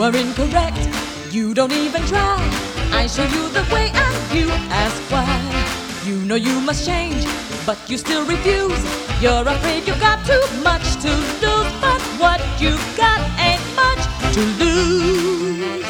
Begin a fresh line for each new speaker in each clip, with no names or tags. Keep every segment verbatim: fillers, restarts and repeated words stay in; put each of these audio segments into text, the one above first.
are incorrect. You don't even try. I show you the way and you ask why. You know you must change, but you still refuse. You're afraid you've got too much to lose, but what you've got ain't much to lose.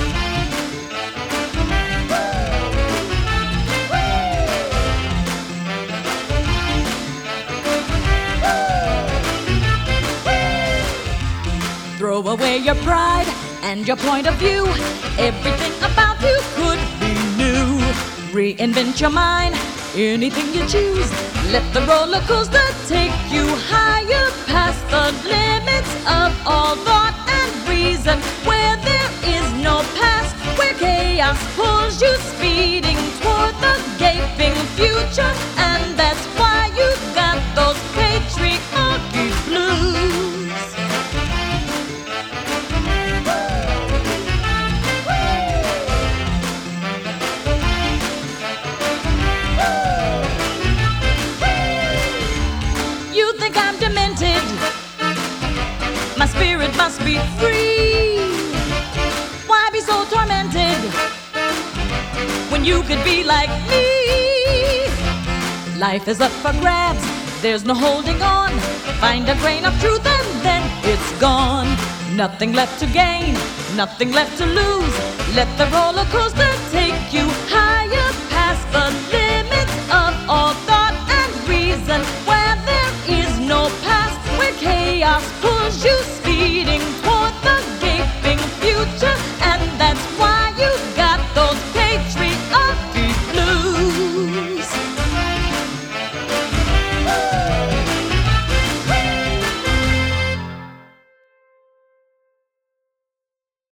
Throw away your pride and your point of view. Everything about you could be new. Reinvent your mind, anything you choose. Let the roller coaster take you higher, past the limits of all thought and reason, where there is no past, where chaos pulls you speeding toward the gaping future. And that's why you got those patriarchy blues. I'm demented, my spirit must be free. Why be so tormented when you could be like me? Life is up for grabs, there's no holding on. Find a grain of truth and then it's gone. Nothing left to gain, nothing left to lose. Let the roller coaster take you higher, past the limits of all thought and reason, where there is no past, where chaos pulls you